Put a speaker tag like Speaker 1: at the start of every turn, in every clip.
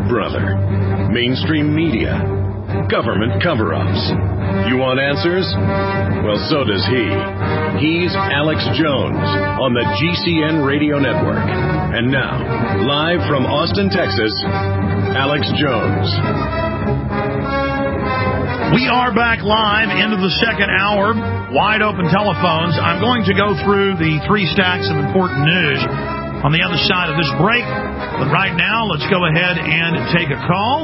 Speaker 1: brother. Mainstream media. Government cover-ups. You want answers? Well, so does he. He's Alex Jones on the GCN Radio Network. And now, live from Austin, Texas, Alex Jones.
Speaker 2: We are back live into the second hour. Wide open telephones. I'm going to go through the 3 stacks of important news on the other side of this break. But right now, let's go ahead and take a call.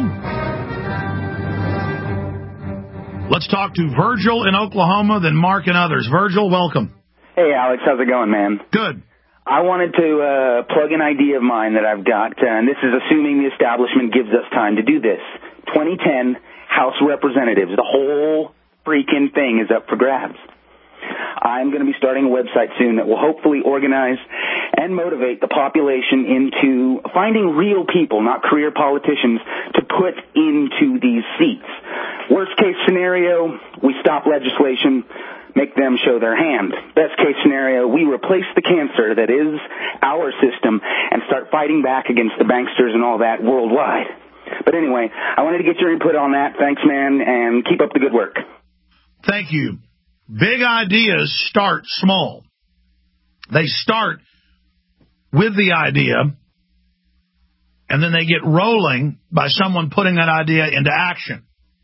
Speaker 2: Let's talk to Virgil in Oklahoma, then Mark and others. Virgil, welcome.
Speaker 3: Hey, Alex. How's it going, man?
Speaker 2: Good.
Speaker 3: I wanted to plug an idea of mine that I've got, and this is assuming the establishment gives us time to do this. 2010 House Representatives. The whole freaking thing is up for grabs. I'm going to be starting a website soon that will hopefully organize and motivate the population into finding real people, not career politicians, to put into these seats. Worst case scenario, we stop legislation, make them show their hand. Best case scenario, we replace the cancer that is our system and start fighting back against the banksters and all that worldwide. But anyway, I wanted to get your input on that. Thanks, man, and keep up the good work.
Speaker 2: Thank you. Big ideas start small. They start with the idea, and then they get rolling by someone putting that idea into action.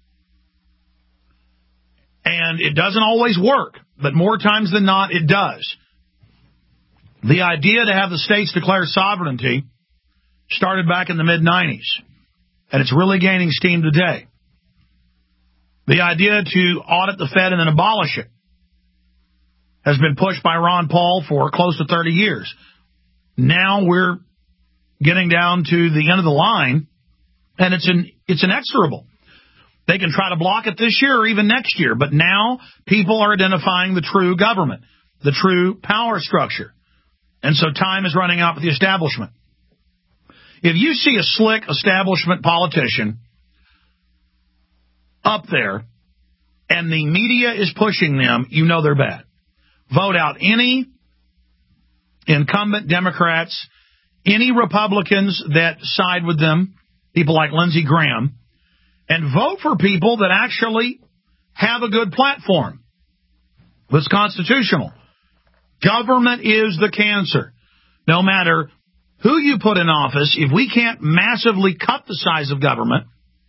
Speaker 2: And it doesn't always work, but more times than not, it does. The idea to have the states declare sovereignty started back in the mid-'90s, and it's really gaining steam today. The idea to audit the Fed and then abolish it has been pushed by Ron Paul for close to 30 years. Now we're getting down to the end of the line, and it's inexorable. They can try to block it this year or even next year, but now people are identifying the true government, the true power structure. And so time is running out for the establishment. If you see a slick establishment politician up there and the media is pushing them, you know they're bad. Vote out any incumbent Democrats, any Republicans that side with them, people like Lindsey Graham, and vote for people that actually have a good platform that's constitutional. Government is the cancer. No matter who you put in office, if we can't massively cut the size of government,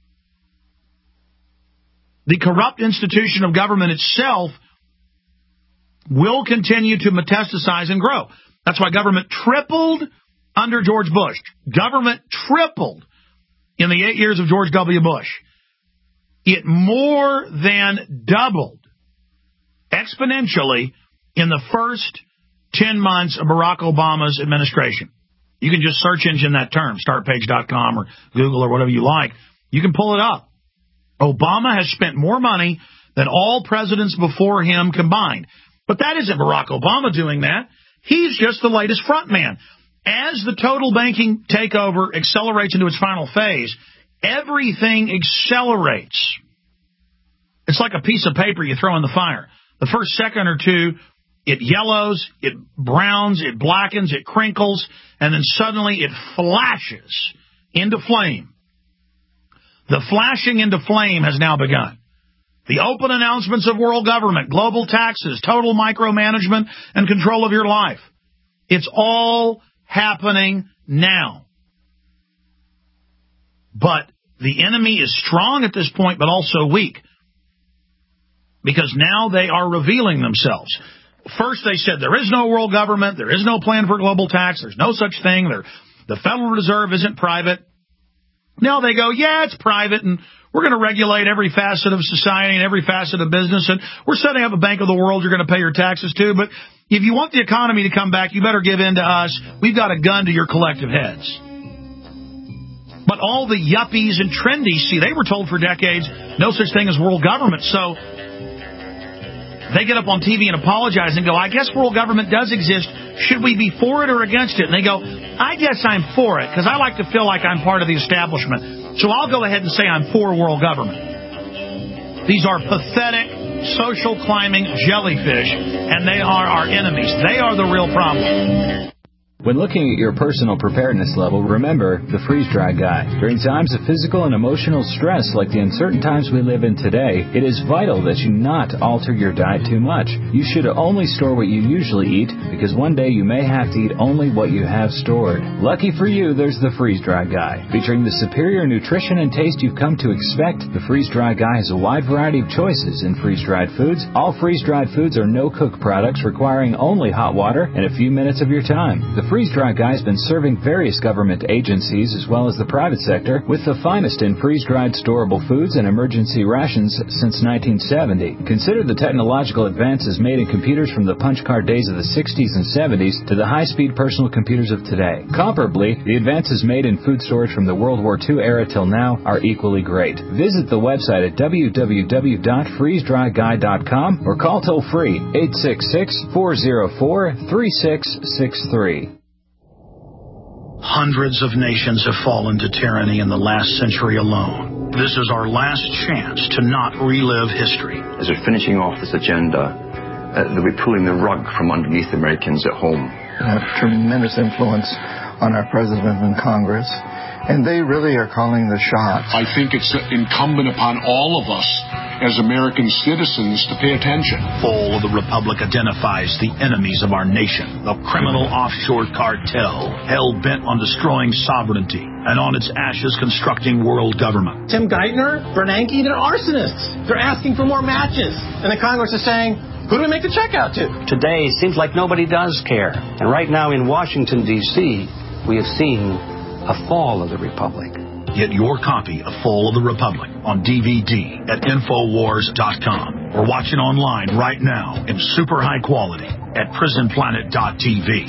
Speaker 2: the corrupt institution of government itself will continue to metastasize and grow. That's why government tripled under George Bush. Government tripled in the 8 years of George W. Bush. It more than doubled exponentially in the first 10 months of Barack Obama's administration. You can just search engine that term, startpage.com or Google or whatever you like. You can pull it up. Obama has spent more money than all presidents before him combined. But that isn't Barack Obama doing that. He's just the latest front man. As the total banking takeover accelerates into its final phase, everything accelerates. It's like a piece of paper you throw in the fire. The first second or two, it yellows, it browns, it blackens, it crinkles, and then suddenly it flashes into flame. The flashing into flame has now begun. The open announcements of world government, global taxes, total micromanagement, and control of your life. It's all happening now. But the enemy is strong at this point, but also weak. Because now they are revealing themselves. First they said there is no world government, there is no plan for global tax, there's no such thing, the Federal Reserve isn't private. Now they go, yeah, it's private, and we're going to regulate every facet of society and every facet of business, and we're setting up a Bank of the World you're going to pay your taxes to, but if you want the economy to come back, you better give in to us. We've got a gun to your collective heads. But all the yuppies and trendies, see, they were told for decades, no such thing as world government, so they get up on TV and apologize and go, I guess world government does exist. Should we be for it or against it? And they go, I guess I'm for it because I like to feel like I'm part of the establishment. So I'll go ahead and say I'm for world government. These are pathetic, social climbing jellyfish, and they are our enemies. They are the real problem.
Speaker 4: When looking at your personal preparedness level, remember the freeze-dried guide. During times of physical and emotional stress like the uncertain times we live in today, it is vital that you not alter your diet too much. You should only store what you usually eat because one day you may have to eat only what you have stored. Lucky for you, there's the freeze-dried guide. Featuring the superior nutrition and taste you've come to expect, the freeze-dried guide has a wide variety of choices in freeze-dried foods. All freeze-dried foods are no-cook products requiring only hot water and a few minutes of your time. The freeze-dried guide has been serving various government agencies as well as the private sector with the finest in freeze-dried storable foods and emergency rations since 1970. Consider the technological advances made in computers from the punch card days of the 60s and 70s to the high-speed personal computers of today. Comparably, the advances made in food storage from the World War II era till now are equally great. Visit the website at www.freezedryguide.com or call toll-free 866-404-3663.
Speaker 2: Hundreds of nations have fallen to tyranny in the last century alone. This is our last chance to not relive history.
Speaker 5: As we're finishing off this agenda, they'll be pulling the rug from underneath Americans at home.
Speaker 6: They have tremendous influence on our president and Congress, and they really are calling the shots.
Speaker 7: I think it's incumbent upon all of us as American citizens to pay attention.
Speaker 2: Fall of the Republic identifies the enemies of our nation, the criminal offshore cartel, hell-bent on destroying sovereignty, and on its ashes constructing world government.
Speaker 8: Tim Geithner, Bernanke, they're arsonists. They're asking for more matches. And the Congress is saying, who do we make the check out to?
Speaker 9: Today, it seems like nobody does care. And right now in Washington, D.C., we have seen a fall of the Republic.
Speaker 2: Get your copy of Fall of the Republic on DVD at Infowars.com or watch it online right now in super high quality at PrisonPlanet.tv.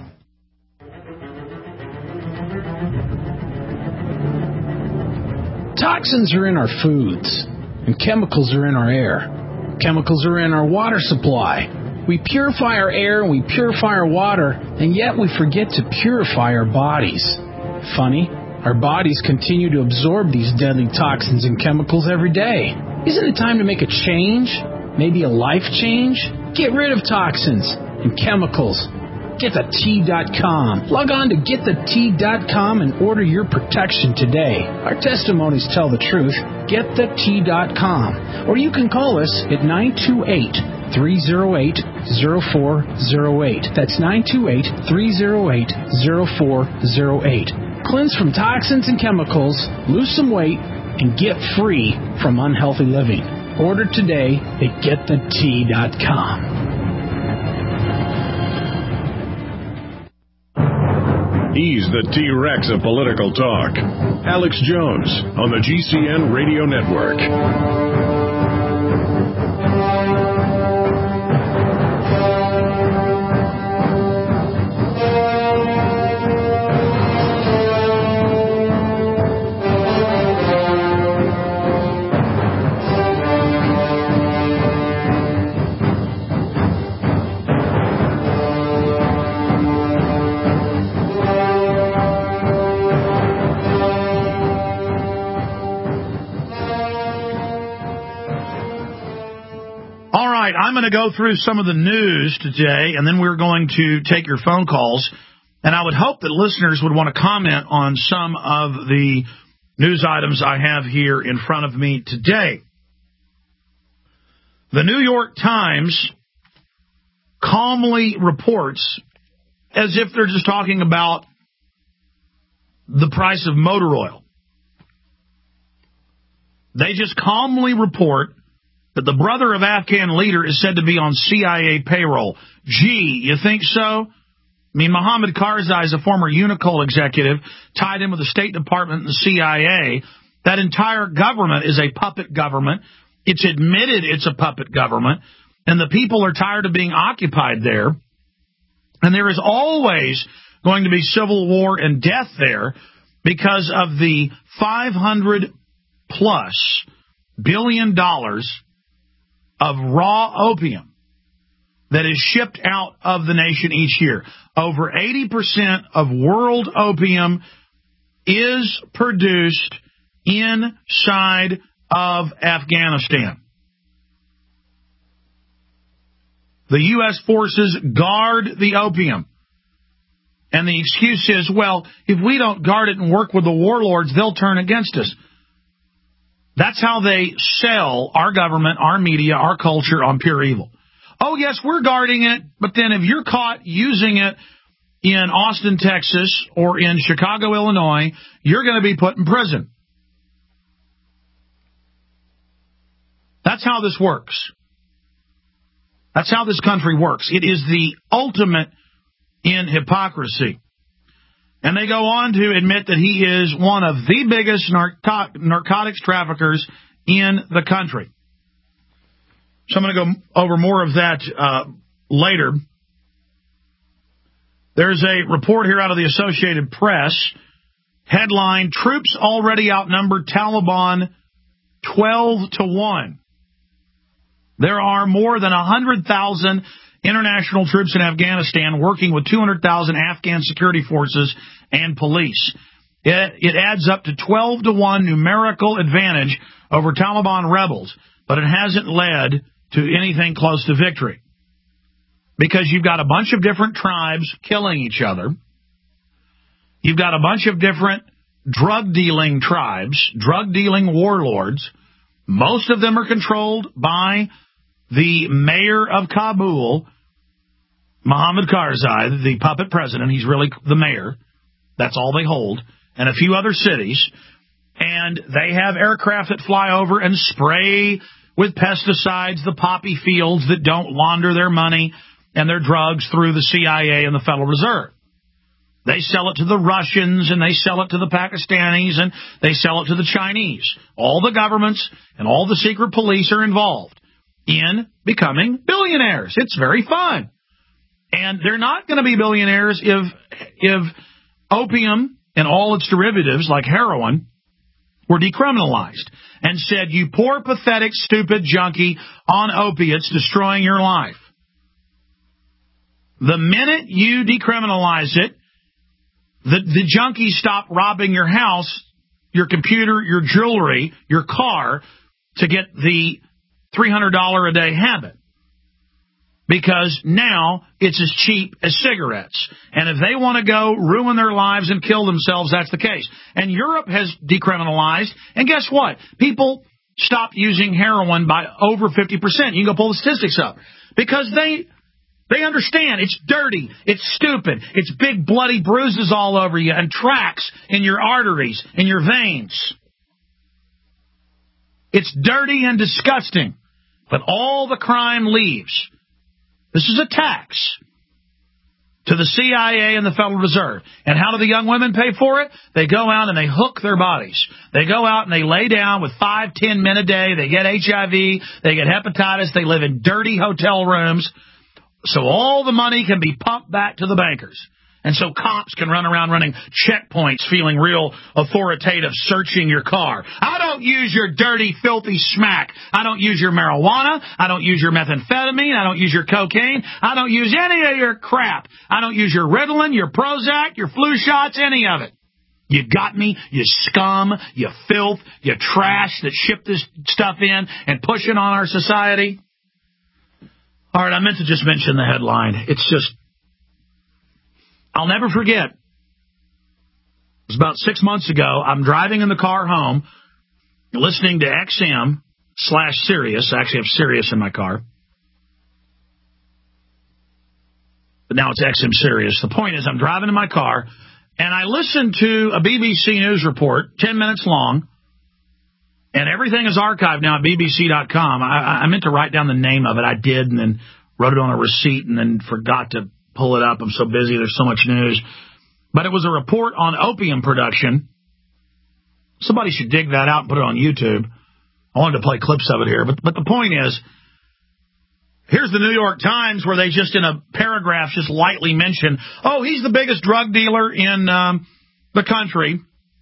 Speaker 10: Toxins are in our foods, and chemicals are in our air. Chemicals are in our water supply. We purify our air and we purify our water, and yet we forget to purify our bodies. Funny. Our bodies continue to absorb these deadly toxins and chemicals every day. Isn't it time to make a change? Maybe a life change? Get rid of toxins and chemicals. GetTheT.com. Log on to GetTheT.com and order your protection today. Our testimonies tell the truth. GetTheT.com. Or you can call us at 928-308-0408. That's 928-308-0408. Cleanse from toxins and chemicals, lose some weight, and get free from unhealthy living. Order today at GetTheT.com.
Speaker 1: He's the T-Rex of political talk. Alex Jones on the GCN Radio Network.
Speaker 2: I'm going to go through some of the news today, and then we're going to take your phone calls. And I would hope that listeners would want to comment on some of the news items I have here in front of me today. The New York Times calmly reports, as if they're just talking about the price of motor oil. They just calmly report that the brother of Afghan leader is said to be on CIA payroll. Gee, you think so? I mean, Mohammed Karzai is a former Unicol executive tied in with the State Department and the CIA. That entire government is a puppet government. It's admitted it's a puppet government, and the people are tired of being occupied there. And there is always going to be civil war and death there because of the $500+ billion of raw opium that is shipped out of the nation each year. Over 80% of world opium is produced inside of Afghanistan. The U.S. forces guard the opium. And the excuse is, well, if we don't guard it and work with the warlords, they'll turn against us. That's how they sell our government, our media, our culture on pure evil. Oh, yes, we're guarding it, but then if you're caught using it in Austin, Texas, or in Chicago, Illinois, you're going to be put in prison. That's how this works. That's how this country works. It is the ultimate in hypocrisy. And they go on to admit that he is one of the biggest narcotics traffickers in the country. So I'm going to go over more of that later. There's a report here out of the Associated Press. Headline, troops already outnumber Taliban 12-1. There are more than 100,000 international troops in Afghanistan working with 200,000 Afghan security forces and police. It adds up to 12-1 numerical advantage over Taliban rebels, but it hasn't led to anything close to victory. Because you've got a bunch of different tribes killing each other. You've got a bunch of different drug-dealing tribes, drug-dealing warlords. Most of them are controlled by the mayor of Kabul, Mohammad Karzai, the puppet president. He's really the mayor. That's all they hold. And a few other cities. And they have aircraft that fly over and spray with pesticides the poppy fields that don't launder their money and their drugs through the CIA and the Federal Reserve. They sell it to the Russians, and they sell it to the Pakistanis, and they sell it to the Chinese. All the governments and all the secret police are involved in becoming billionaires. It's very fun. And they're not going to be billionaires if opium and all its derivatives, like heroin, were decriminalized and said, you poor, pathetic, stupid junkie on opiates destroying your life. The minute you decriminalize it, the junkies stop robbing your house, your computer, your jewelry, your car to get the $300 a day habit. Because now it's as cheap as cigarettes. And if they want to go ruin their lives and kill themselves, that's the case. And Europe has decriminalized. And guess what? People stopped using heroin by over 50%. You can go pull the statistics up. Because they understand it's dirty, it's stupid, it's big bloody bruises all over you and tracks in your arteries, in your veins. It's dirty and disgusting, but all the crime leaves. This is a tax to the CIA and the Federal Reserve. And how do the young women pay for it? They go out and they hook their bodies. They go out and they lay down with 5-10 men a day. They get HIV, they get hepatitis, they live in dirty hotel rooms. So all the money can be pumped back to the bankers. And so cops can run around running checkpoints, feeling real authoritative, searching your car. I don't use your dirty, filthy smack. I don't use your marijuana. I don't use your methamphetamine. I don't use your cocaine. I don't use any of your crap. I don't use your Ritalin, your Prozac, your flu shots, any of it. You got me, you scum, you filth, you trash that ship this stuff in and push it on our society. All right, I meant to just mention the headline. It's just, I'll never forget. It was about 6 months ago. I'm driving in the car home, listening to XM/Sirius. I actually have Sirius in my car. But now it's XM Sirius. The point is, I'm driving in my car, and I listened to a BBC News report, 10 minutes long, and everything is archived now at BBC.com. I meant to write down the name of it. I did, and then wrote it on a receipt and then forgot to pull it up. I'm so busy. There's so much news. But it was a report on opium production. Somebody should dig that out and put it on YouTube. I wanted to play clips of it here. But the point is, here's the New York Times where they just in a paragraph just lightly mention, oh, he's the biggest drug dealer in the country.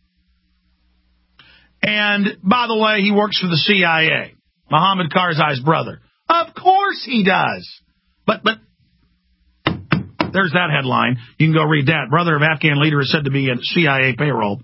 Speaker 2: And, by the way, he works for the CIA, Mohammad Karzai's brother. Of course he does. But there's that headline. You can go read that. Brother of Afghan leader is said to be in CIA payroll.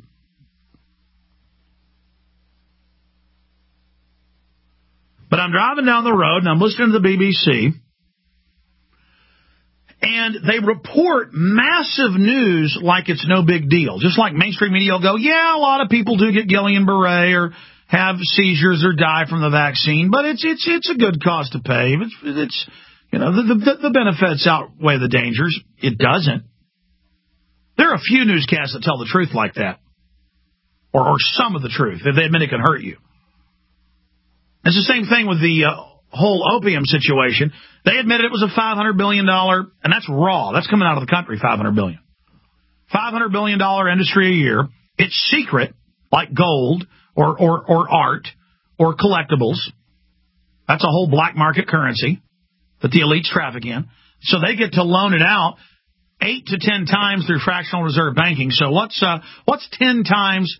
Speaker 2: But I'm driving down the road, and I'm listening to the BBC, And they report massive news like it's no big deal. Just like mainstream media will go, yeah, a lot of people do get Guillain-Barré or have seizures or die from the vaccine, but it's a good cost to pay. It's the benefits outweigh the dangers. It doesn't. There are a few newscasts that tell the truth like that, or some of the truth. They admit it can hurt you. It's the same thing with the whole opium situation. They admitted it was a $500 billion, and that's raw. That's coming out of the country, $500 billion. $500 billion industry a year. It's secret, like gold or art or collectibles. That's a whole black market currency that the elites traffic in. So they get to loan it out 8 to 10 times through fractional reserve banking. So what's 10 times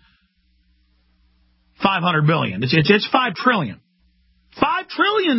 Speaker 2: $500 billion? It's $5 trillion. $5 trillion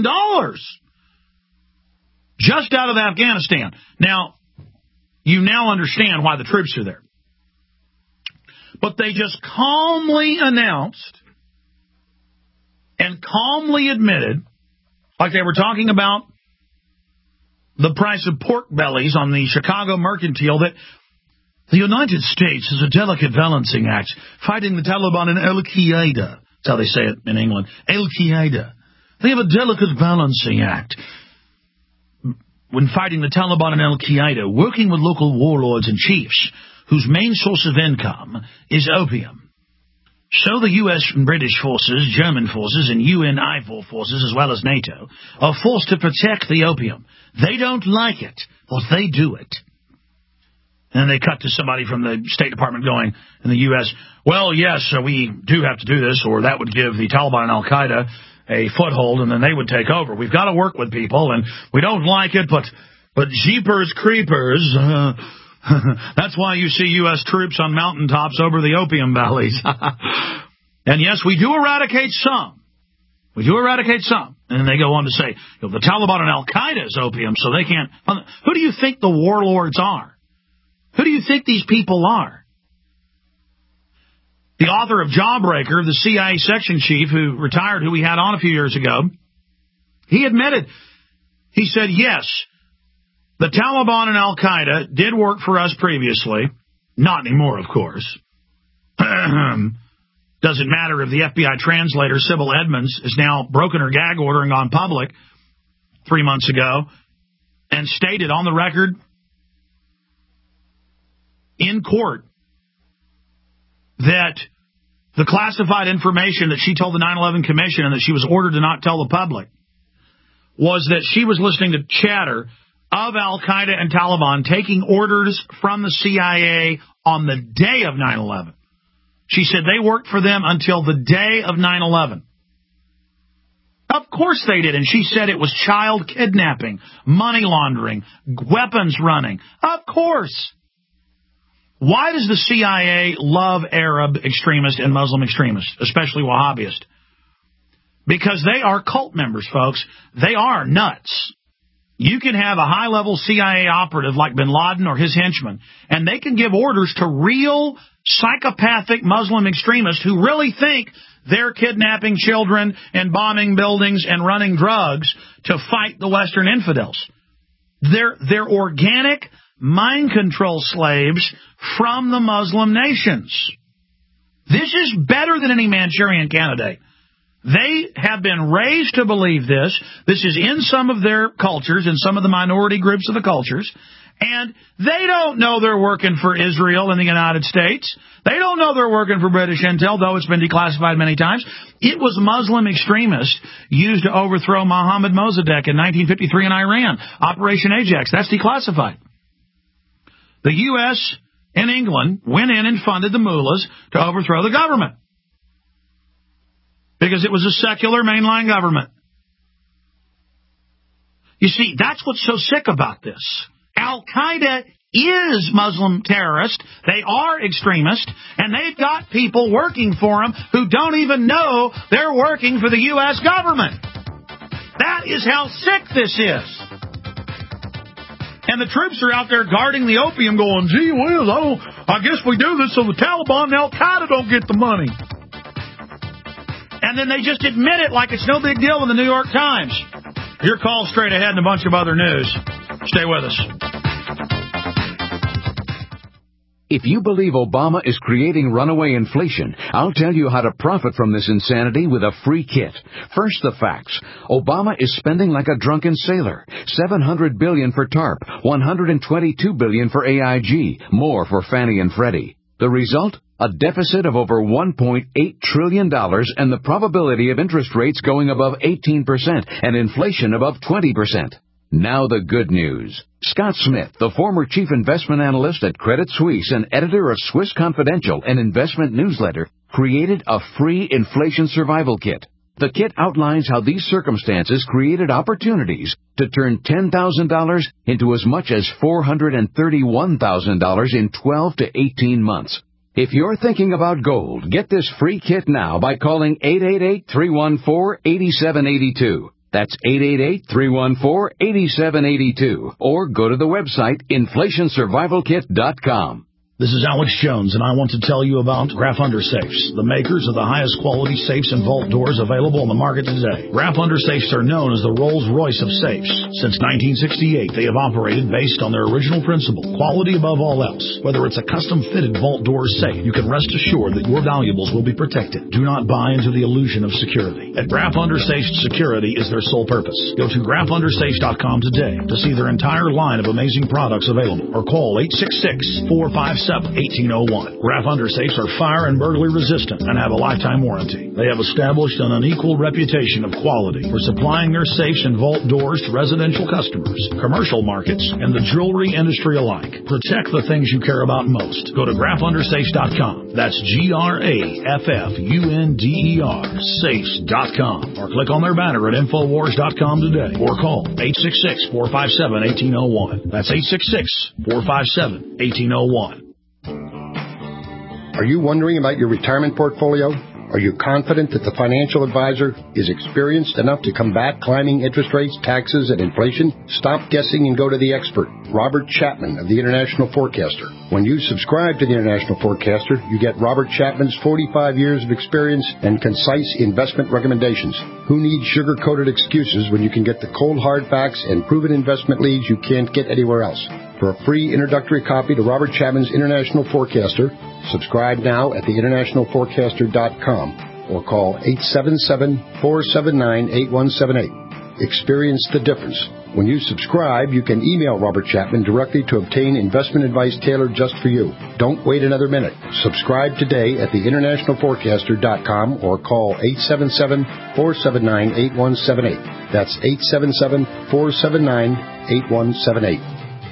Speaker 2: just out of Afghanistan. Now, you now understand why the troops are there. But they just calmly announced and calmly admitted, like they were talking about the price of pork bellies on the Chicago Mercantile, that the United States is a delicate balancing act, fighting the Taliban and Al-Qaeda. That's how they say it in England. Al-Qaeda. They have a delicate balancing act when fighting the Taliban and Al-Qaeda, working with local warlords and chiefs whose main source of income is opium. So the U.S. and British forces, German forces, and UN IFOR forces, as well as NATO, are forced to protect the opium. They don't like it, but they do it. And they cut to somebody from the State Department going in the U.S., well, yes, we do have to do this, or that would give the Taliban and Al-Qaeda a foothold, and then they would take over. We've got to work with people, and we don't like it, but jeepers creepers, that's why you see U.S. troops on mountaintops over the opium valleys. And yes, we do eradicate some. We do eradicate some. And they go on to say, the Taliban and Al-Qaeda is opium, so they can't. Who do you think the warlords are? Who do you think these people are? The author of Jawbreaker, the CIA section chief who retired, who we had on a few years ago, he admitted, he said, yes, the Taliban and Al-Qaeda did work for us previously. Not anymore, of course. Doesn't matter if the FBI translator, Sybil Edmonds, has now broken her gag order and gone public 3 months ago and stated on the record in court that the classified information that she told the 9/11 Commission and that she was ordered to not tell the public was that she was listening to chatter of Al-Qaeda and Taliban taking orders from the CIA on the day of 9/11. She said they worked for them until the day of 9/11. Of course they did, and she said it was child kidnapping, money laundering, weapons running. Of course. Why does the CIA love Arab extremists and Muslim extremists, especially Wahhabists? Because they are cult members, folks. They are nuts. You can have a high-level CIA operative like bin Laden or his henchmen, and they can give orders to real psychopathic Muslim extremists who really think they're kidnapping children and bombing buildings and running drugs to fight the Western infidels. They're organic mind control slaves from the Muslim nations. This is better than any Manchurian candidate. They have been raised to believe this. This is in some of their cultures, in some of the minority groups of the cultures. And they don't know they're working for Israel and the United States. They don't know they're working for British intel, though it's been declassified many times. It was Muslim extremists used to overthrow Mohammad Mossadegh in 1953 in Iran. Operation Ajax, that's declassified. The U.S. and England went in and funded the mullahs to overthrow the government because it was a secular mainline government. You see, that's what's so sick about this. Al-Qaeda is Muslim terrorist. They are extremists, and they've got people working for them who don't even know they're working for the U.S. government. That is how sick this is. And the troops are out there guarding the opium going, gee whiz, I guess we do this so the Taliban and Al-Qaeda don't get the money. And then they just admit it like it's no big deal in the New York Times. Your call straight ahead and a bunch of other news. Stay with us.
Speaker 11: If you believe Obama is creating runaway inflation, I'll tell you how to profit from this insanity with a free kit. First, the facts. Obama is spending like a drunken sailor. $700 billion for TARP, $122 billion for AIG, more for Fannie and Freddie. The result? A deficit of over $1.8 trillion and the probability of interest rates going above 18% and inflation above 20%. Now the good news. Scott Smith, the former chief investment analyst at Credit Suisse and editor of Swiss Confidential, an investment newsletter, created a free inflation survival kit. The kit outlines how these circumstances created opportunities to turn $10,000 into as much as $431,000 in 12 to 18 months. If you're thinking about gold, get this free kit now by calling 888-314-8782. That's 888-314-8782. Or go to the website inflationsurvivalkit.com.
Speaker 2: This is Alex Jones, and I want to tell you about Graf Undersafes, the makers of the highest quality safes and vault doors available on the market today. Graf Undersafes are known as the Rolls-Royce of safes. Since 1968, they have operated based on their original principle, quality above all else. Whether it's a custom-fitted vault door safe, you can rest assured that your valuables will be protected. Do not buy into the illusion of security. At Graf Undersafes, security is their sole purpose. Go to grafundrsafes.com today to see their entire line of amazing products available, or call 866-457-1801. Graf Undersafes are fire and burglary resistant and have a lifetime warranty. They have established an unequaled reputation of quality for supplying their safes and vault doors to residential customers, commercial markets, and the jewelry industry alike. Protect the things you care about most. Go to grafundrsafes.com. That's GRAFFUNDER, safes.com. Or click on their banner at Infowars.com today. Or call 866-457-1801. That's 866-457-1801.
Speaker 12: Are you wondering about your retirement portfolio? Are you confident that the financial advisor is experienced enough to combat climbing interest rates, taxes, and inflation? Stop guessing and go to the expert, Robert Chapman of the International Forecaster. When you subscribe to the International Forecaster, you get Robert Chapman's 45 years of experience and concise investment recommendations. Who needs sugar-coated excuses when you can get the cold hard facts and proven investment leads you can't get anywhere else? For a free introductory copy to Robert Chapman's International Forecaster, subscribe now at theinterntionalforecaster.com or call 877-479-8178. Experience the difference. When you subscribe, you can email Robert Chapman directly to obtain investment advice tailored just for you. Don't wait another minute. Subscribe today at theinterntionalforecaster.com or call 877-479-8178. That's 877-479-8178.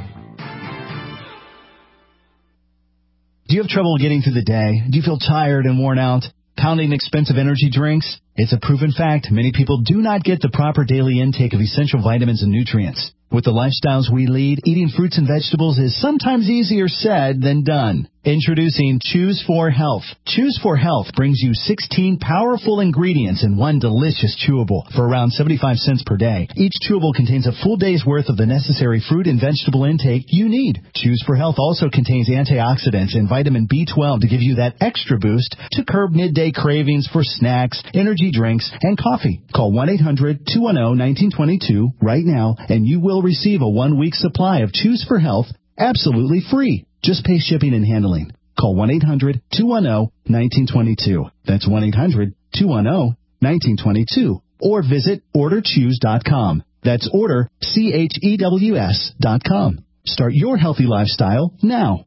Speaker 13: Do you have trouble getting through the day? Do you feel tired and worn out? Pounding expensive energy drinks? It's a proven fact. Many people do not get the proper daily intake of essential vitamins and nutrients. With the lifestyles we lead, eating fruits and vegetables is sometimes easier said than done. Introducing Choose 4 Health. Choose 4 Health brings you 16 powerful ingredients in one delicious chewable for around 75 cents per day. Each chewable contains a full day's worth of the necessary fruit and vegetable intake you need. Choose 4 Health also contains antioxidants and vitamin B12 to give you that extra boost to curb midday cravings for snacks, energy drinks, and coffee. Call 1-800-210-1922 right now, and you will receive a 1-week supply of Choose 4 Health absolutely free. Just pay shipping and handling. Call 1-800-210-1922. That's 1-800-210-1922. Or visit orderchoose.com. That's orderchews.com. Start your healthy lifestyle now.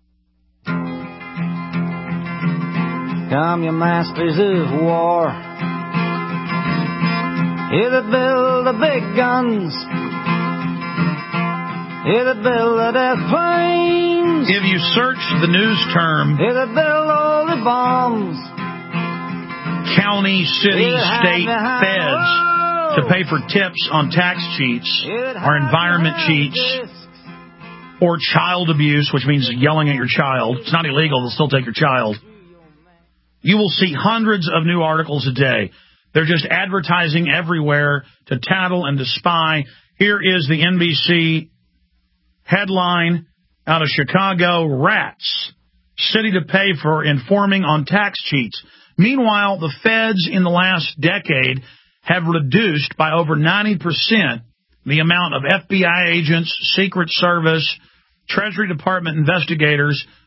Speaker 14: Come, you masters of war, here that build the big guns, here that build the death planes.
Speaker 2: If you search the news term,
Speaker 14: here that build all the bombs,
Speaker 2: county, city, state, feds, to pay for tips on tax cheats, or environment cheats, or child abuse, which means yelling at your child. It's not illegal. They'll still take your child. You will see hundreds of new articles a day. They're just advertising everywhere to tattle and to spy. Here is the NBC headline out of Chicago: Rats, city to pay for informing on tax cheats. Meanwhile, the feds in the last decade have reduced by over 90% the amount of FBI agents, Secret Service, Treasury Department investigators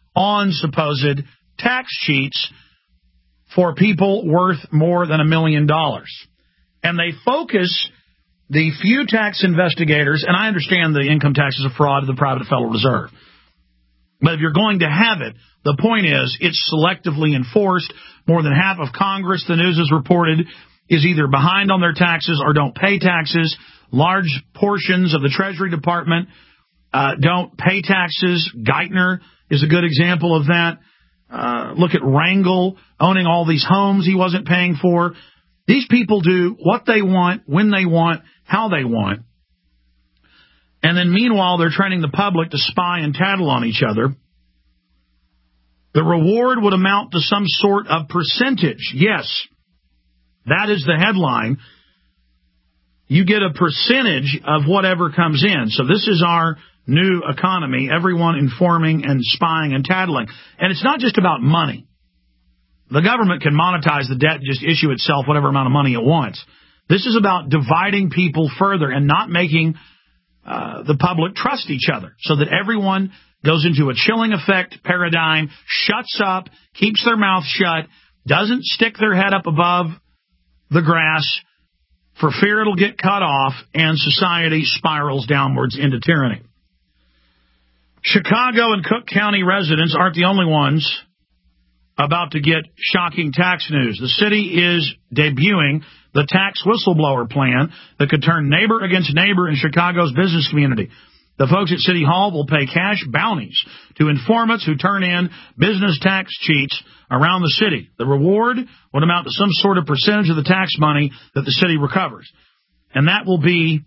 Speaker 2: on supposed tax cheats for people worth more than $1 million. And they focus the few tax investigators, and I understand the income tax is a fraud of the private Federal Reserve. But if you're going to have it, the point is it's selectively enforced. More than half of Congress, the news has reported, is either behind on their taxes or don't pay taxes. Large portions of the Treasury Department don't pay taxes. Geithner is a good example of that. Look at Rangel owning all these homes he wasn't paying for. These people do what they want, when they want, how they want. And then meanwhile, they're training the public to spy and tattle on each other. The reward would amount to some sort of percentage. Yes, that is the headline. You get a percentage of whatever comes in. So this is our new economy, everyone informing and spying and tattling. And it's not just about money. The government can monetize the debt and just issue itself whatever amount of money it wants. This is about dividing people further and not making the public trust each other so that everyone goes into a chilling effect paradigm, shuts up, keeps their mouth shut, doesn't stick their head up above the grass for fear it'll get cut off, and society spirals downwards into tyranny. Chicago and Cook County residents aren't the only ones about to get shocking tax news. The city is debuting the tax whistleblower plan that could turn neighbor against neighbor in Chicago's business community. The folks at City Hall will pay cash bounties to informants who turn in business tax cheats around the city. The reward would amount to some sort of percentage of the tax money that the city recovers. And that will be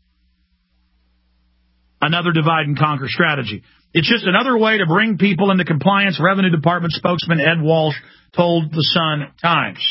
Speaker 2: another divide and conquer strategy. It's just another way to bring people into compliance, Revenue Department spokesman Ed Walsh told the Sun-Times.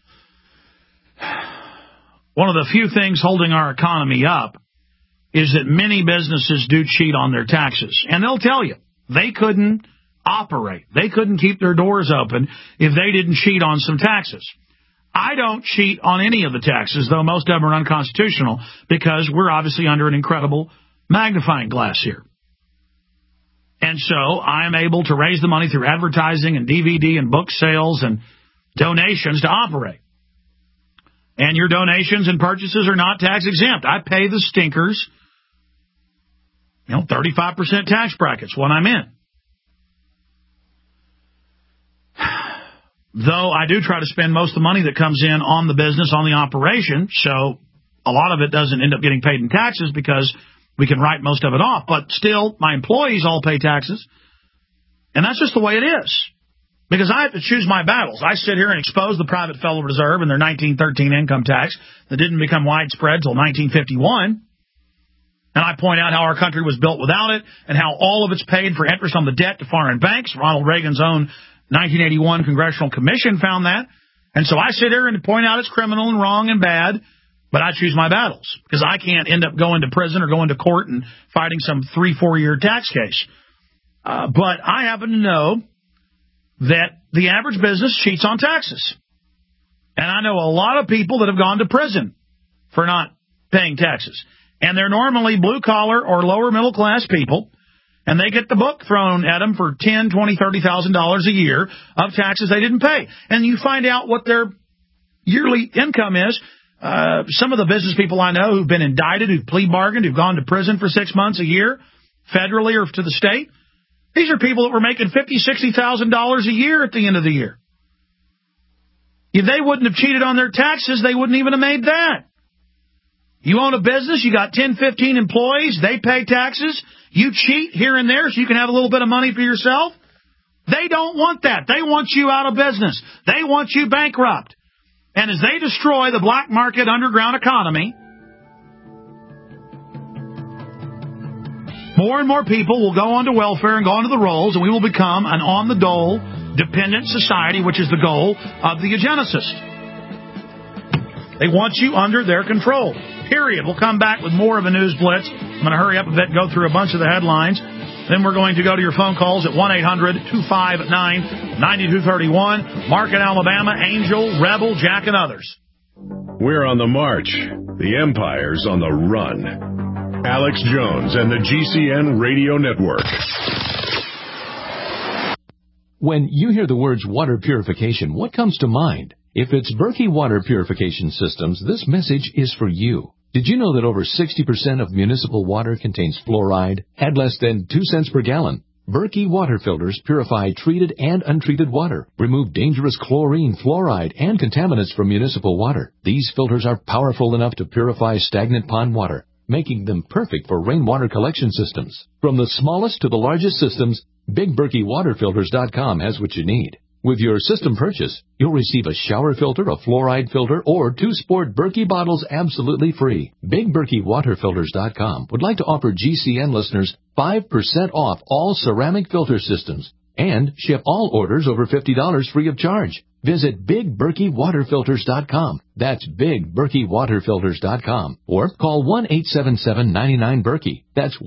Speaker 2: One of the few things holding our economy up is that many businesses do cheat on their taxes. And they'll tell you, they couldn't operate. They couldn't keep their doors open if they didn't cheat on some taxes. I don't cheat on any of the taxes, though most of them are unconstitutional, because we're obviously under an incredible magnifying glass here. And so I am able to raise the money through advertising and DVD and book sales and donations to operate. And your donations and purchases are not tax exempt. I pay the stinkers, 35% tax brackets when I'm in. Though I do try to spend most of the money that comes in on the business, on the operation, so a lot of it doesn't end up getting paid in taxes because we can write most of it off. But still, my employees all pay taxes, and that's just the way it is. Because I have to choose my battles. I sit here and expose the private Federal Reserve and their 1913 income tax that didn't become widespread until 1951. And I point out how our country was built without it and how all of it's paid for interest on the debt to foreign banks. Ronald Reagan's own 1981 Congressional Commission found that. And so I sit here and point out it's criminal and wrong and bad, but I choose my battles because I can't end up going to prison or going to court and fighting some 3-4 year tax case. But I happen to know that the average business cheats on taxes. And I know a lot of people that have gone to prison for not paying taxes. And they're normally blue-collar or lower-middle-class people, and they get the book thrown at them for $10,000, $20,000, $30,000 a year of taxes they didn't pay. And you find out what their yearly income is. Some of the business people I know who've been indicted, who've plea bargained, who've gone to prison for 6 months, a year, federally or to the state, these are people that were making $50,000, $60,000 a year at the end of the year. If they wouldn't have cheated on their taxes, they wouldn't even have made that. You own a business, you got 10, 15 employees, they pay taxes, you cheat here and there so you can have a little bit of money for yourself. They don't want that. They want you out of business. They want you bankrupt. And as they destroy the black market underground economy, more and more people will go onto welfare and go onto the rolls, and we will become an on-the-dole, dependent society, which is the goal of the eugenicists. They want you under their control, period. We'll come back with more of a news blitz. I'm going to hurry up a bit and go through a bunch of the headlines. Then we're going to go to your phone calls at 1-800-259-9231. Mark in Alabama, Angel, Rebel, Jack, and others.
Speaker 1: We're on the march. The empire's on the run. Alex Jones and the GCN Radio Network.
Speaker 15: When you hear the words water purification, what comes to mind? If it's Berkey Water Purification Systems, this message is for you. Did you know that over 60% of municipal water contains fluoride at less than 2 cents per gallon? Berkey water filters purify treated and untreated water, remove dangerous chlorine, fluoride, and contaminants from municipal water. These filters are powerful enough to purify stagnant pond water, making them perfect for rainwater collection systems. From the smallest to the largest systems, BigBerkeyWaterFilters.com has what you need. With your system purchase, you'll receive a shower filter, a fluoride filter, or 2 sport Berkey bottles absolutely free. BigBerkeyWaterFilters.com would like to offer GCN listeners 5% off all ceramic filter systems and ship all orders over $50 free of charge. Visit BigBerkeyWaterFilters.com. That's BigBerkeyWaterFilters.com. Or call 1-877-99-BERKEY. That's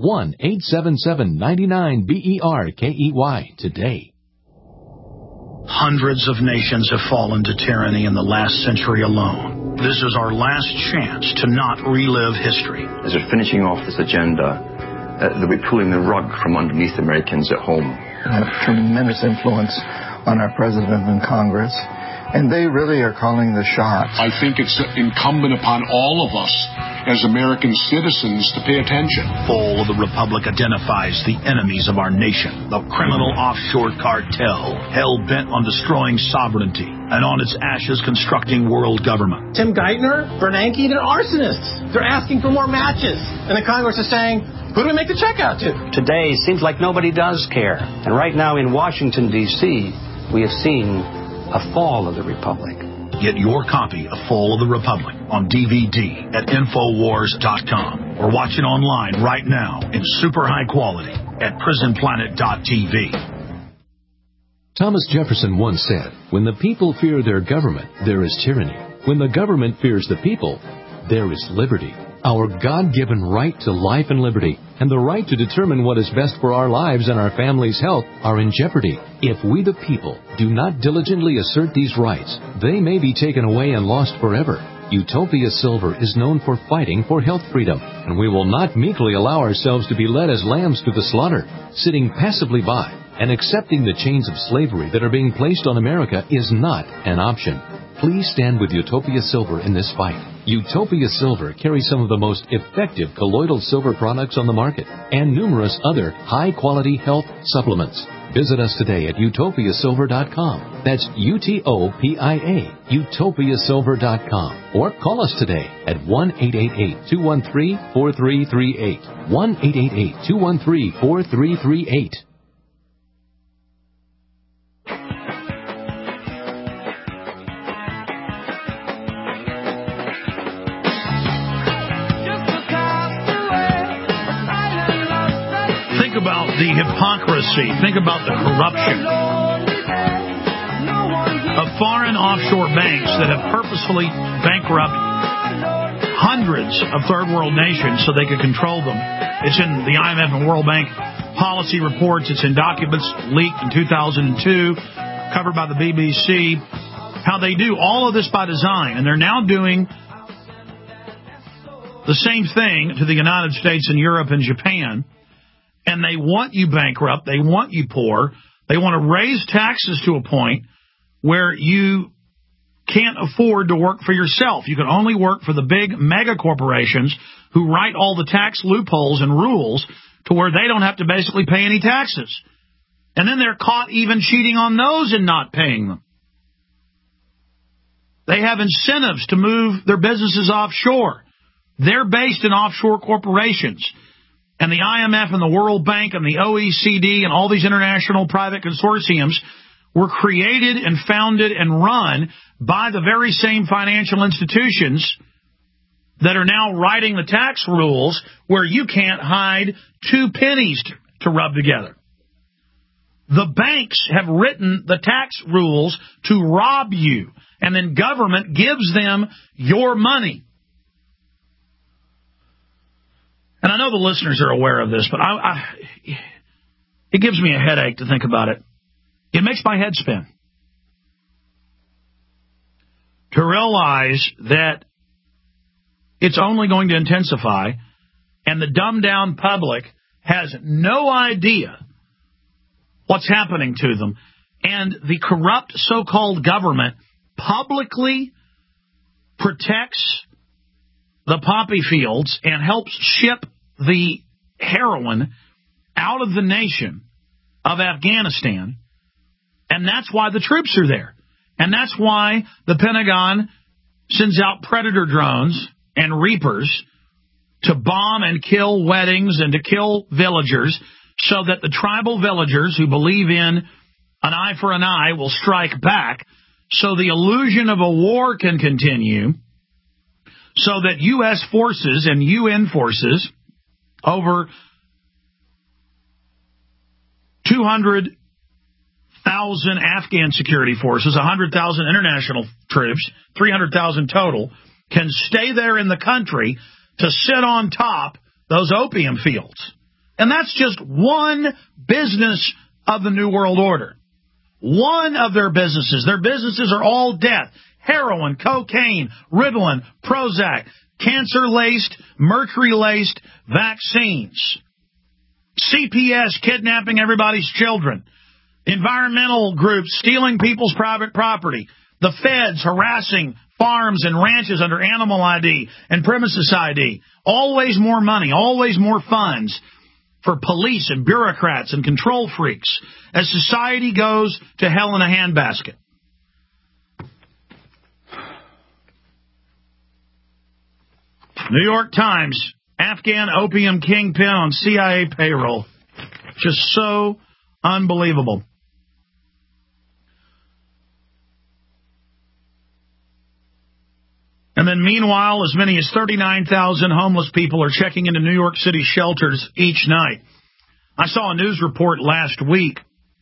Speaker 15: 1-877-99-BERKEY today.
Speaker 2: Hundreds of nations have fallen to tyranny in the last century alone. This is our last chance to not relive history.
Speaker 5: As we're finishing off this agenda, they'll be pulling the rug from underneath Americans at home.
Speaker 6: They have tremendous influence on our president and Congress, and they really are calling the shots.
Speaker 7: I think it's incumbent upon all of us as American citizens to pay attention.
Speaker 2: Fall of the Republic identifies the enemies of our nation, the criminal offshore cartel, hell-bent on destroying sovereignty, and on its ashes constructing world government.
Speaker 8: Tim Geithner, Bernanke, they're arsonists. They're asking for more matches. And the Congress is saying, who do we make the check out to?
Speaker 9: Today seems like nobody does care. And right now in Washington, D.C., we have seen a fall of the Republic.
Speaker 2: Get your copy of Fall of the Republic on DVD at Infowars.com or watch it online right now in super high quality at PrisonPlanet.tv.
Speaker 15: Thomas Jefferson once said, "When the people fear their government, there is tyranny. When the government fears the people, there is liberty." Our God-given right to life and liberty and the right to determine what is best for our lives and our family's health are in jeopardy. If we the people do not diligently assert these rights, they may be taken away and lost forever. Utopia Silver is known for fighting for health freedom, and we will not meekly allow ourselves to be led as lambs to the slaughter. Sitting passively by and accepting the chains of slavery that are being placed on America is not an option. Please stand with Utopia Silver in this fight. Utopia Silver carries some of the most effective colloidal silver products on the market and numerous other high-quality health supplements. Visit us today at utopiasilver.com. That's UTOPIA, utopiasilver.com. Or call us today at 1-888-213-4338. 1-888-213-4338.
Speaker 2: Think about the hypocrisy. Think about the corruption of foreign offshore banks that have purposefully bankrupted hundreds of third world nations so they could control them. It's in the IMF and World Bank policy reports. It's in documents leaked in 2002, covered by the BBC, how they do all of this by design. And they're now doing the same thing to the United States and Europe and Japan. And they want you bankrupt. They want you poor. They want to raise taxes to a point where you can't afford to work for yourself. You can only work for the big mega corporations who write all the tax loopholes and rules to where they don't have to basically pay any taxes. And then they're caught even cheating on those and not paying them. They have incentives to move their businesses offshore. They're based in offshore corporations. And the IMF and the World Bank and the OECD and all these international private consortiums were created and founded and run by the very same financial institutions that are now writing the tax rules where you can't hide 2 pennies to rub together. The banks have written the tax rules to rob you, and then government gives them your money. And I know the listeners are aware of this, but it gives me a headache to think about it. It makes my head spin. To realize that it's only going to intensify, and the dumbed-down public has no idea what's happening to them. And the corrupt so-called government publicly protects the poppy fields and helps ship the heroin out of the nation of Afghanistan. And that's why the troops are there. And that's why the Pentagon sends out Predator drones and Reapers to bomb and kill weddings and to kill villagers, so that the tribal villagers who believe in an eye for an eye will strike back, so the illusion of a war can continue, so that U.S. forces and UN forces, over 200,000 Afghan security forces, 100,000 international troops, 300,000 total, can stay there in the country to sit on top those opium fields. And that's just one business of the New World Order. One of their businesses. Their businesses are all death. Heroin, cocaine, Ritalin, Prozac, cancer-laced, mercury-laced vaccines. CPS kidnapping everybody's children. Environmental groups stealing people's private property. The feds harassing farms and ranches under animal ID and premises ID. Always more money, always more funds for police and bureaucrats and control freaks as society goes to hell in a handbasket. New York Times, Afghan opium kingpin on CIA payroll. Just so unbelievable. And then meanwhile, as many as 39,000 homeless people are checking into New York City shelters each night. I saw a news report last week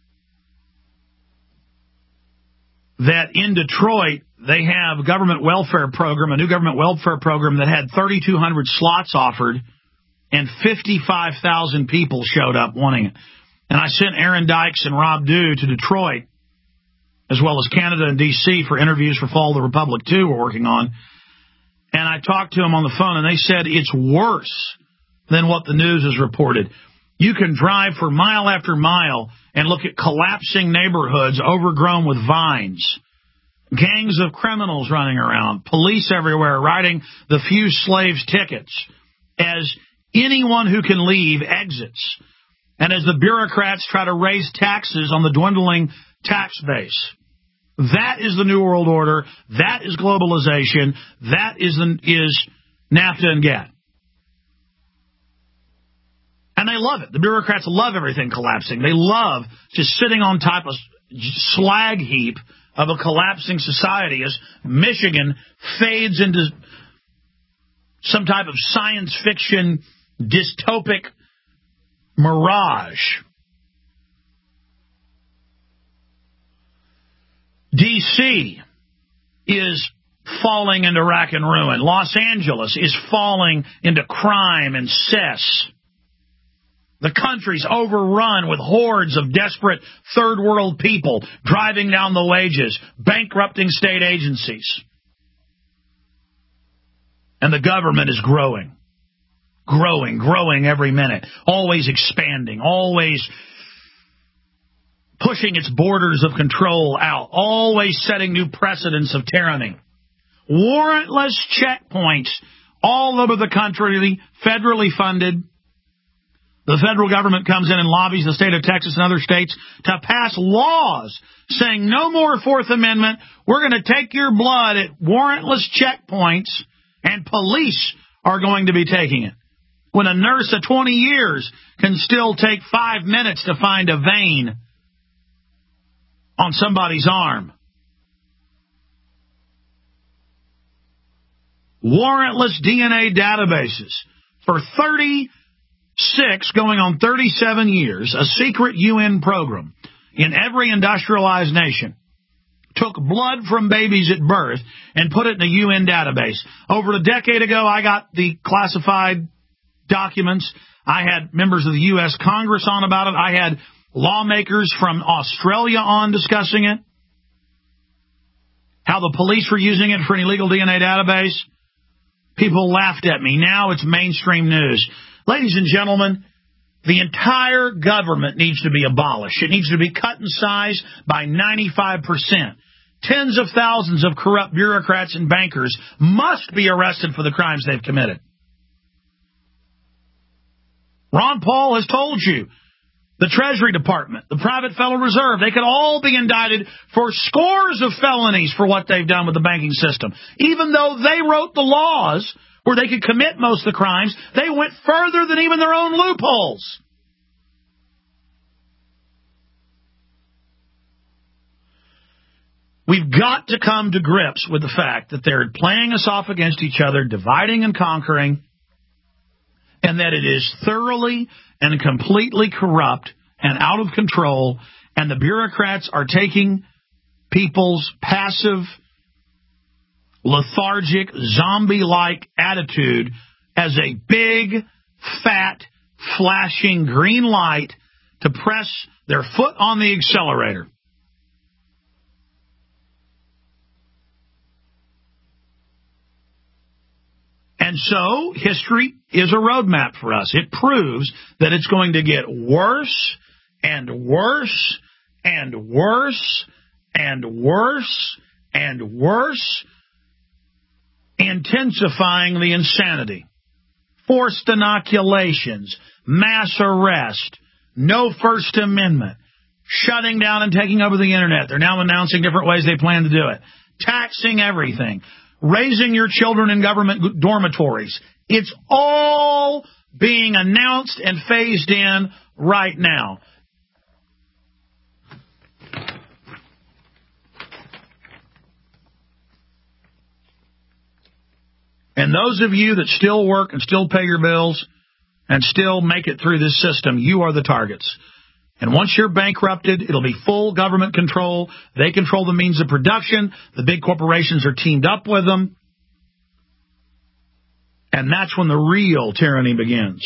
Speaker 2: that in Detroit, they have a government welfare program, a new government welfare program that had 3,200 slots offered, and 55,000 people showed up wanting it. And I sent Aaron Dykes and Rob Dew to Detroit, as well as Canada and D.C. for interviews for Fall of the Republic 2 we're working on. And I talked to them on the phone, and they said it's worse than what the news has reported. You can drive for mile after mile and look at collapsing neighborhoods overgrown with vines, gangs of criminals running around, police everywhere writing the few slaves tickets as anyone who can leave exits, and as the bureaucrats try to raise taxes on the dwindling tax base. That is the New World Order. That is globalization. That is NAFTA and GATT. And they love it. The bureaucrats love everything collapsing. They love just sitting on top of a slag heap of a collapsing society as Michigan fades into some type of science fiction dystopic mirage. D.C. is falling into rack and ruin. Los Angeles is falling into crime and cess. The country's overrun with hordes of desperate third world people driving down the wages, bankrupting state agencies. And the government is growing every minute, always expanding, always pushing its borders of control out, always setting new precedents of tyranny. Warrantless checkpoints all over the country, federally funded. The federal government comes in and lobbies the state of Texas and other states to pass laws saying no more Fourth Amendment. We're going to take your blood at warrantless checkpoints, and police are going to be taking it. When a nurse of 20 years can still take 5 minutes to find a vein on somebody's arm. Warrantless DNA databases. For 36, going on 37 years, a secret UN program in every industrialized nation took blood from babies at birth and put it in a UN database. Over a decade ago, I got the classified documents. I had members of the U.S. Congress on about it. I had lawmakers from Australia on discussing it. How the police were using it for an illegal DNA database. People laughed at me. Now it's mainstream news. Ladies and gentlemen, The entire government needs to be abolished. It needs to be cut in size by 95%. Tens of thousands of corrupt bureaucrats and bankers must be arrested for the crimes they've committed. Ron Paul has told you, the Treasury Department, the private Federal Reserve, they could all be indicted for scores of felonies for what they've done with the banking system. Even though they wrote the laws where they could commit most of the crimes, they went further than even their own loopholes. We've got to come to grips with the fact that they're playing us off against each other, dividing and conquering, and that it is thoroughly and completely corrupt and out of control, and the bureaucrats are taking people's passive, lethargic, zombie-like attitude as a big, fat, flashing green light to press their foot on the accelerator. And so, history is a roadmap for us. It proves that it's going to get worse and worse and worse and worse and worse, intensifying the insanity. Forced inoculations, mass arrest, no First Amendment, shutting down and taking over the Internet. They're now announcing different ways they plan to do it. Taxing everything. Raising your children in government dormitories. It's all being announced and phased in right now. And those of you that still work and still pay your bills and still make it through this system, you are the targets. And once you're bankrupted, it'll be full government control. They control the means of production. The big corporations are teamed up with them. And that's when the real tyranny begins.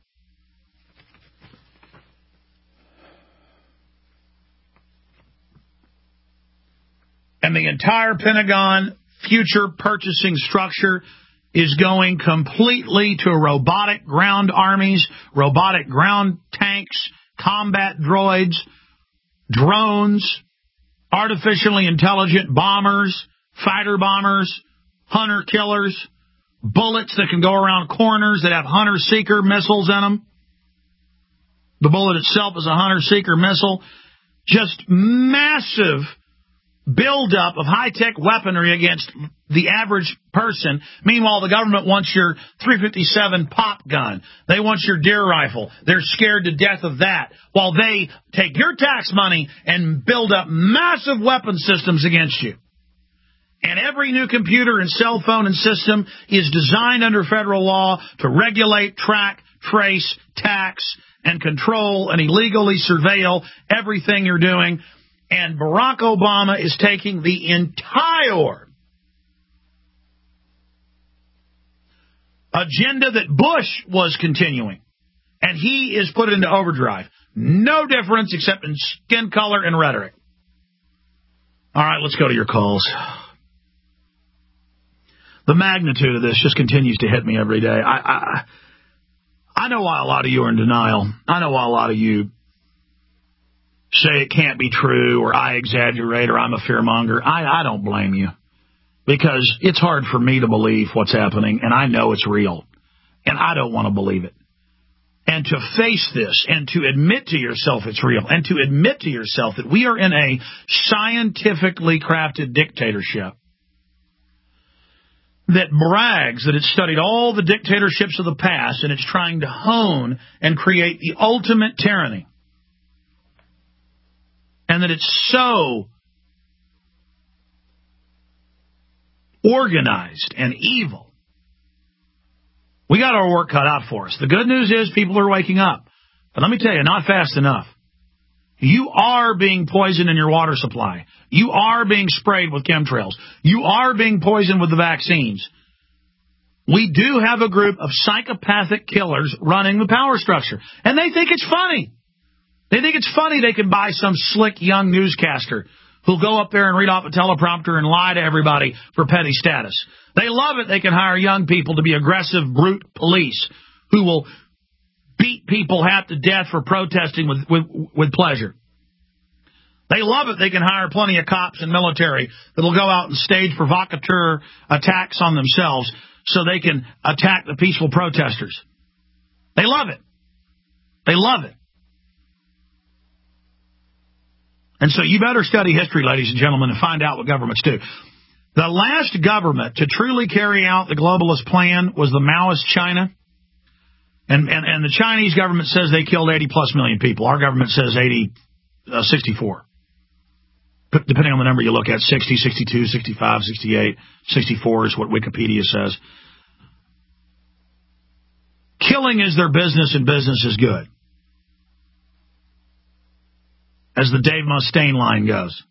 Speaker 2: And the entire Pentagon future purchasing structure is going completely to robotic ground armies, robotic ground tanks, combat droids, drones, artificially intelligent bombers, fighter bombers, hunter killers, bullets that can go around corners that have hunter-seeker missiles in them. The bullet itself is a hunter-seeker missile. Just massive buildup of high-tech weaponry against the average person. Meanwhile, the government wants your .357 pop gun. They want your deer rifle. They're scared to death of that, while they take your tax money and build up massive weapon systems against you. And every new computer and cell phone and system is designed under federal law to regulate, track, trace, tax, and control and illegally surveil everything you're doing. And Barack Obama is taking the entire agenda that Bush was continuing, and he is put into overdrive. No difference except in skin color and rhetoric. All right, let's go to your calls. The magnitude of this just continues to hit me every day. I know why a lot of you are in denial. I know why a lot of you say it can't be true, or I exaggerate, or I'm a fearmonger. I don't blame you, because it's hard for me to believe what's happening, and I know it's real, and I don't want to believe it. And to face this, and to admit to yourself it's real, and to admit to yourself that we are in a scientifically crafted dictatorship that brags that it's studied all the dictatorships of the past, and it's trying to hone and create the ultimate tyranny. And that it's so organized and evil. We got our work cut out for us. The good news is people are waking up. But let me tell you, not fast enough. You are being poisoned in your water supply. You are being sprayed with chemtrails. You are being poisoned with the vaccines. We do have a group of psychopathic killers running the power structure. And they think it's funny. They think it's funny they can buy some slick young newscaster who'll go up there and read off a teleprompter and lie to everybody for petty status. They love it they can hire young people to be aggressive, brute police who will beat people half to death for protesting with pleasure. They love it. They can hire plenty of cops and military that'll go out and stage provocateur attacks on themselves so they can attack the peaceful protesters. They love it. They love it. And so you better study history, ladies and gentlemen, and find out what governments do. The last government to truly carry out the globalist plan was the Maoist China. And the Chinese government says they killed 80-plus million people. Our government says 64. Depending on the number you look at, 60, 62, 65, 68, 64 is what Wikipedia says. Killing is their business, and business is good. As the Dave Mustaine line goes.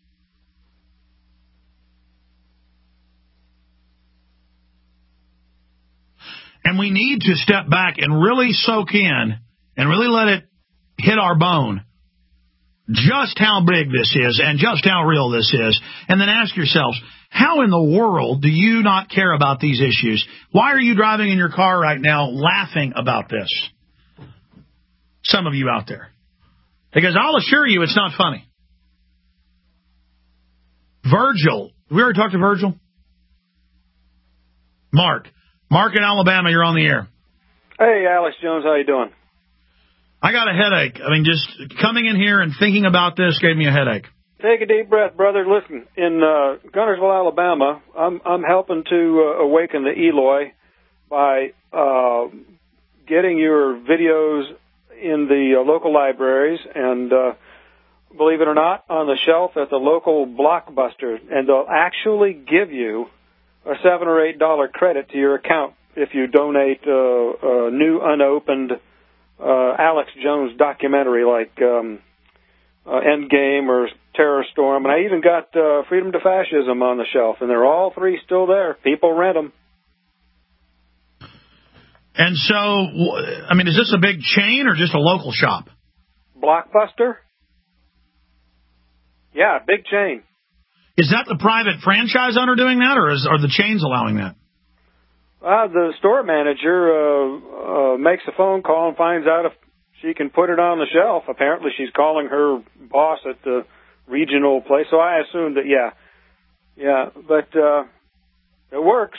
Speaker 2: And we need to step back and really soak in and really let it hit our bone just how big this is and just how real this is. And then ask yourselves, how in the world do you not care about these issues? Why are you driving in your car right now laughing about this? Some of you out there. Because I'll assure you it's not funny. Virgil. We already talked to Virgil? Mark in Alabama, you're on the air.
Speaker 16: Hey, Alex Jones, how you doing?
Speaker 2: I got a headache. I mean, just coming in here and thinking about this gave me a headache.
Speaker 16: Take a deep breath, brother. Listen, in Guntersville, Alabama, I'm helping to awaken the Eloy by getting your videos in the local libraries and, believe it or not, on the shelf at the local Blockbuster, and they'll actually give you a $7 or $8 credit to your account if you donate a new unopened Alex Jones documentary like Endgame or Terror Storm. And I even got Freedom to Fascism on the shelf, and they're all three still there. People rent them.
Speaker 2: And so, I mean, is this a big chain or just a local shop?
Speaker 16: Blockbuster? Yeah, big chain.
Speaker 2: Is that the private franchise owner doing that, or are the chains allowing that?
Speaker 16: The store manager makes a phone call and finds out if she can put it on the shelf. Apparently she's calling her boss at the regional place, so I assumed that, yeah, but it works.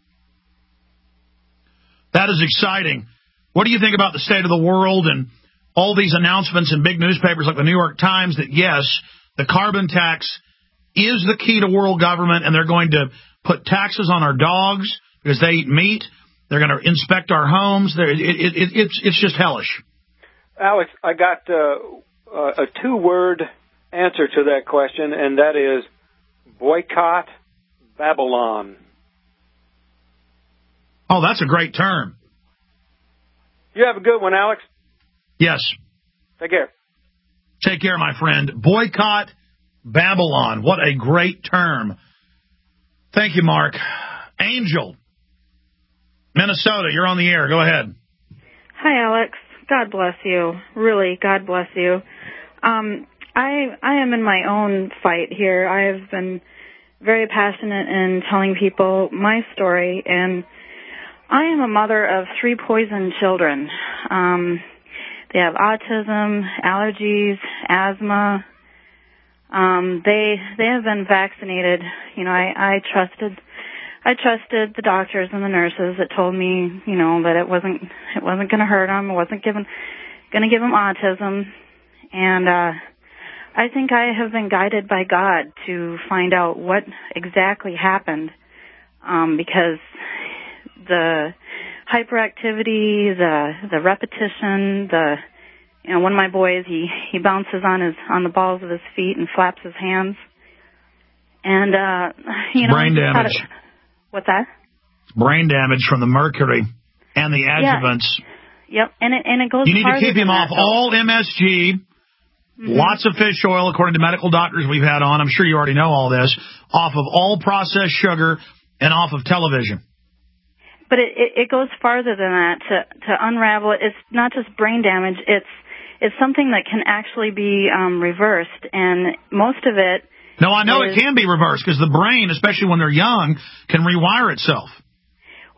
Speaker 2: That is exciting. What do you think about the state of the world and all these announcements in big newspapers like the New York Times that, yes, the carbon tax is the key to world government, and they're going to put taxes on our dogs because they eat meat. They're going to inspect our homes. It's just hellish.
Speaker 16: Alex, I got a two-word answer to that question, and that is boycott Babylon.
Speaker 2: Oh, that's a great term.
Speaker 16: You have a good one, Alex.
Speaker 2: Yes.
Speaker 16: Take care.
Speaker 2: Take care, my friend. Boycott Babylon. What a great term. Thank you, Mark. Angel, Minnesota, you're on the air. Go ahead.
Speaker 17: Hi, Alex. God bless you. Really, God bless you. I am in my own fight here. I have been very passionate in telling people my story, and I am a mother of 3 poisoned children. They have autism, allergies, asthma. They have been vaccinated. You know, I trusted the doctors and the nurses that told me, you know, that it wasn't going to hurt them. It wasn't going to give them autism. And I think I have been guided by God to find out what exactly happened, because the hyperactivity, the repetition, one of my boys, he bounces on the balls of his feet and flaps his hands. And,
Speaker 2: brain damage.
Speaker 17: What's that?
Speaker 2: Brain damage from the mercury and the adjuvants.
Speaker 17: Yeah. Yep. And it goes.
Speaker 2: You need to keep him off all MSG, lots of fish oil, according to medical doctors we've had on. I'm sure you already know all this. Off of all processed sugar and off of television.
Speaker 17: But it goes farther than that to unravel it. It's not just brain damage. It's something that can actually be reversed, and most of it. No, I know it can be reversed because the brain, especially when they're young, can rewire itself.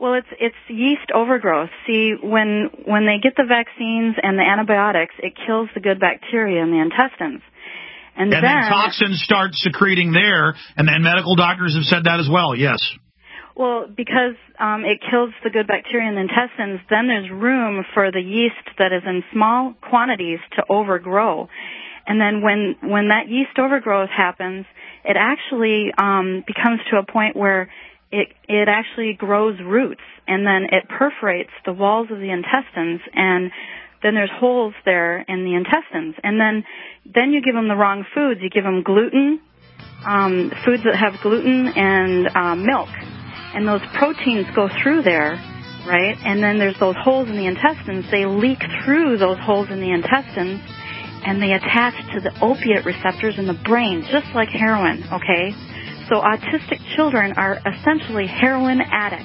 Speaker 17: Well, it's yeast overgrowth. See, when they get the vaccines and the antibiotics, it kills the good bacteria in the intestines. And then
Speaker 2: toxins start secreting there, and then medical doctors have said that as well, yes.
Speaker 17: Well, because it kills the good bacteria in the intestines, then there's room for the yeast that is in small quantities to overgrow. And then when that yeast overgrowth happens, it actually becomes to a point where it actually grows roots, and then it perforates the walls of the intestines, and then there's holes there in the intestines. And then you give them the wrong foods. You give them gluten, foods that have gluten and milk. And those proteins go through there, right? And then there's those holes in the intestines. They leak through those holes in the intestines, and they attach to the opiate receptors in the brain, just like heroin, okay? So autistic children are essentially heroin addicts.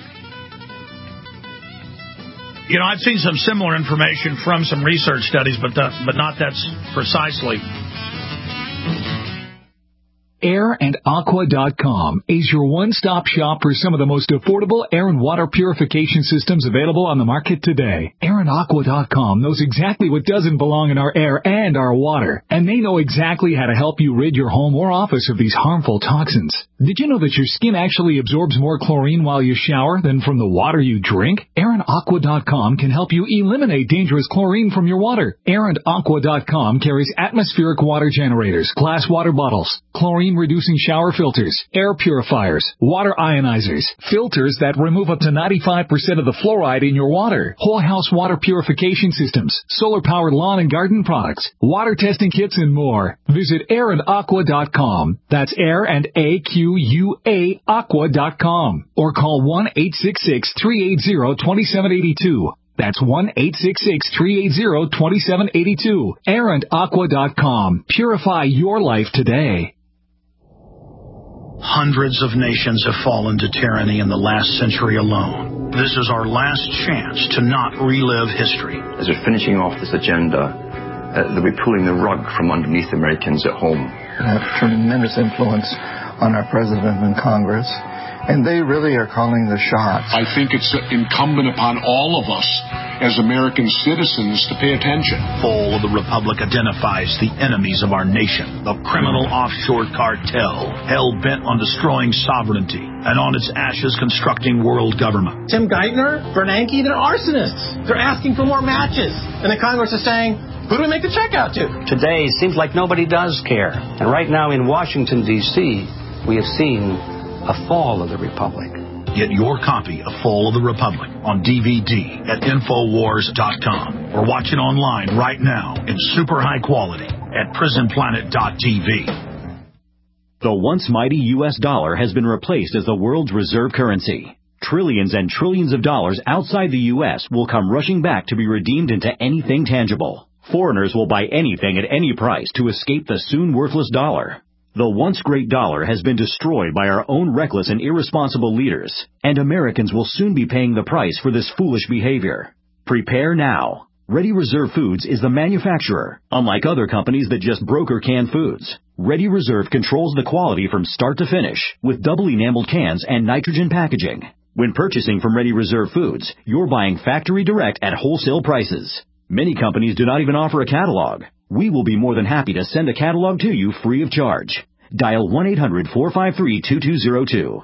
Speaker 2: You know, I've seen some similar information from some research studies, but not that precisely.
Speaker 18: AirandAqua.com is your one-stop shop for some of the most affordable air and water purification systems available on the market today. AirandAqua.com knows exactly what doesn't belong in our air and our water, and they know exactly how to help you rid your home or office of these harmful toxins. Did you know that your skin actually absorbs more chlorine while you shower than from the water you drink? AirandAqua.com can help you eliminate dangerous chlorine from your water. AirandAqua.com carries atmospheric water generators, glass water bottles, chlorine-reducing shower filters, air purifiers, water ionizers, filters that remove up to 95% of the fluoride in your water, whole house water purification systems, solar-powered lawn and garden products, water testing kits, and more. Visit AirandAqua.com. That's Air and AQUA Aqua.com. Or call 1-866-380-2782. That's 1-866-380-2782. AirandAqua.com. Purify your life today.
Speaker 2: Hundreds of nations have fallen to tyranny in the last century alone. This is our last chance to not relive history.
Speaker 5: As we're finishing off this agenda, they'll be pulling the rug from underneath Americans at home.
Speaker 6: Have tremendous influence on our president and Congress, and they really are calling the shots.
Speaker 7: I think it's incumbent upon all of us as American citizens to pay attention.
Speaker 2: Fall of the Republic identifies the enemies of our nation, the criminal offshore cartel, hell-bent on destroying sovereignty, and on its ashes constructing world government.
Speaker 8: Tim Geithner, Bernanke, they're arsonists. They're asking for more matches. And the Congress is saying, who do we make the check out to?
Speaker 9: Today, it seems like nobody does care. And right now in Washington, D.C., we have seen a fall of the Republic.
Speaker 2: Get your copy of Fall of the Republic on DVD at Infowars.com or watch it online right now in super high quality at PrisonPlanet.tv.
Speaker 19: The once mighty U.S. dollar has been replaced as the world's reserve currency. Trillions and trillions of dollars outside the U.S. will come rushing back to be redeemed into anything tangible. Foreigners will buy anything at any price to escape the soon worthless dollar. The once great dollar has been destroyed by our own reckless and irresponsible leaders, and Americans will soon be paying the price for this foolish behavior. Prepare now. Ready Reserve Foods is the manufacturer, unlike other companies that just broker canned foods. Ready Reserve controls the quality from start to finish with double enameled cans and nitrogen packaging. When purchasing from Ready Reserve Foods, you're buying factory direct at wholesale prices. Many companies do not even offer a catalog. We will be more than happy to send a catalog to you free of charge. Dial 1-800-453-2202,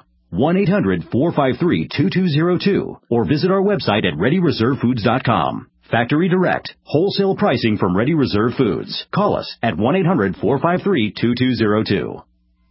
Speaker 19: 1-800-453-2202, or visit our website at ReadyReserveFoods.com. Factory direct, wholesale pricing from Ready Reserve Foods. Call us at 1-800-453-2202.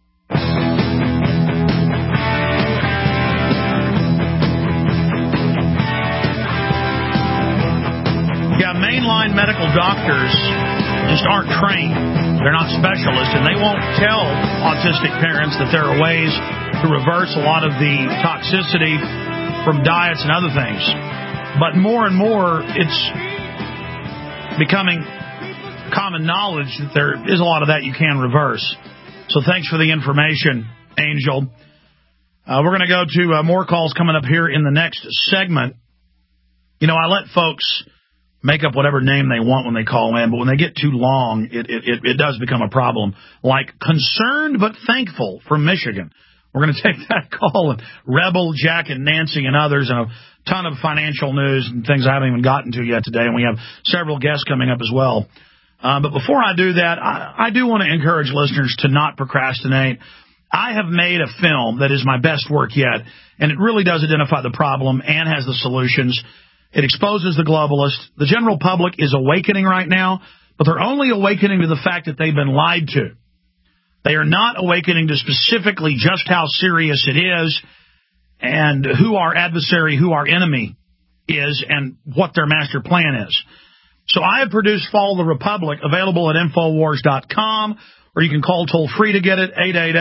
Speaker 2: Yeah, mainline medical doctors just aren't trained. They're not specialists, and they won't tell autistic parents that there are ways to reverse a lot of the toxicity from diets and other things. But more and more, it's becoming common knowledge that there is a lot of that you can reverse. So thanks for the information, Angel. We're going to go to more calls coming up here in the next segment. You know, I let folks make up whatever name they want when they call in, but when they get too long, it does become a problem. Like Concerned but Thankful from Michigan. We're going to take that call, and Rebel, Jack, and Nancy, and others, and a ton of financial news and things I haven't even gotten to yet today, and we have several guests coming up as well. But before I do that, I do want to encourage listeners to not procrastinate. I have made a film that is my best work yet, and it really does identify the problem and has the solutions. It exposes the globalists. The general public is awakening right now, but they're only awakening to the fact that they've been lied to. They are not awakening to specifically just how serious it is and who our adversary, who our enemy is, and what their master plan is. So I have produced Fall the Republic, available at Infowars.com, or you can call toll-free to get it,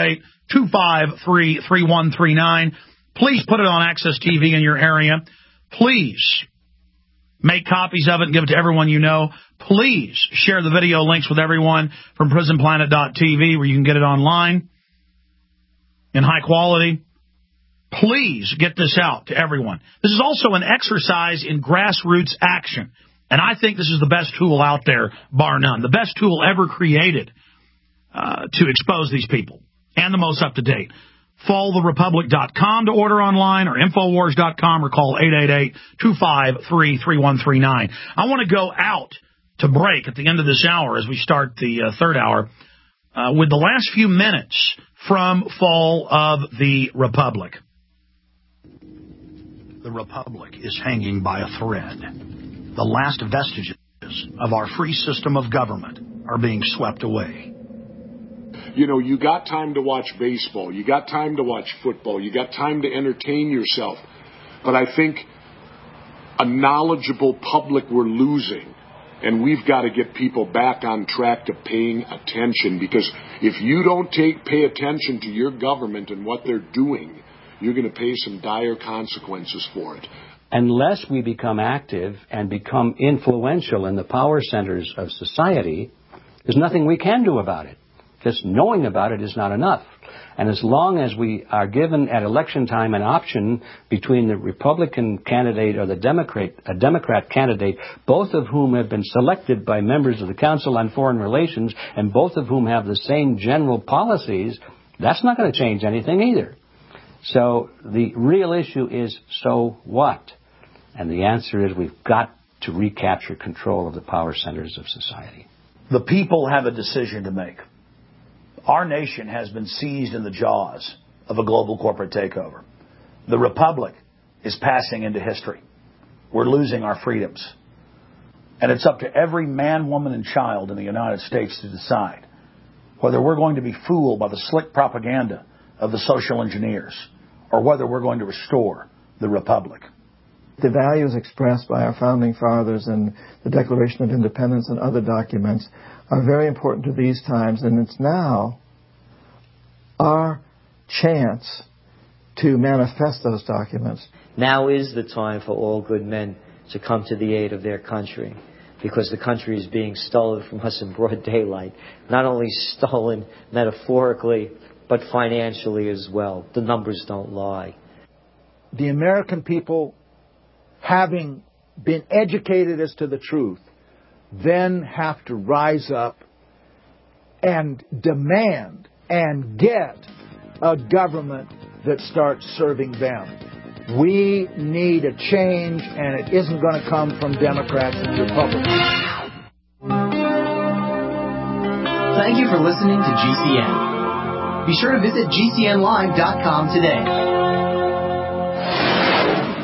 Speaker 2: 888-253-3139. Please put it on Access TV in your area. Please make copies of it and give it to everyone you know. Please share the video links with everyone from PrisonPlanet.tv, where you can get it online in high quality. Please get this out to everyone. This is also an exercise in grassroots action, and I think this is the best tool out there, bar none. The best tool ever created to expose these people, and the most up-to-date. FallTheRepublic.com to order online, or Infowars.com, or call 888-253-3139. I want to go out to break at the end of this hour as we start the third hour with the last few minutes from Fall of the Republic. The Republic is hanging by a thread. The last vestiges of our free system of government are being swept away.
Speaker 7: You know, you got time to watch baseball. You got time to watch football. You got time to entertain yourself. But I think a knowledgeable public we're losing, and we've got to get people back on track to paying attention, because if you don't pay attention to your government and what they're doing, you're going to pay some dire consequences for it.
Speaker 9: Unless we become active and become influential in the power centers of society, there's nothing we can do about it. Just knowing about it is not enough. And as long as we are given at election time an option between the Republican candidate or a Democrat candidate, both of whom have been selected by members of the Council on Foreign Relations, and both of whom have the same general policies, that's not going to change anything either. So the real issue is, so what? And the answer is, we've got to recapture control of the power centers of society.
Speaker 2: The people have a decision to make. Our nation has been seized in the jaws of a global corporate takeover. The Republic is passing into history. We're losing our freedoms. And it's up to every man, woman, and child in the United States to decide whether we're going to be fooled by the slick propaganda of the social engineers, or whether we're going to restore the Republic.
Speaker 6: The values expressed by our founding fathers in the Declaration of Independence and other documents are very important to these times, and it's now our chance to manifest those documents.
Speaker 20: Now is the time for all good men to come to the aid of their country, because the country is being stolen from us in broad daylight. Not only stolen metaphorically, but financially as well. The numbers don't lie.
Speaker 21: The American people, having been educated as to the truth, then have to rise up and demand and get a government that starts serving them. We need a change, and it isn't going to come from Democrats and Republicans.
Speaker 22: Thank you for listening to GCN. Be sure to visit GCNlive.com today.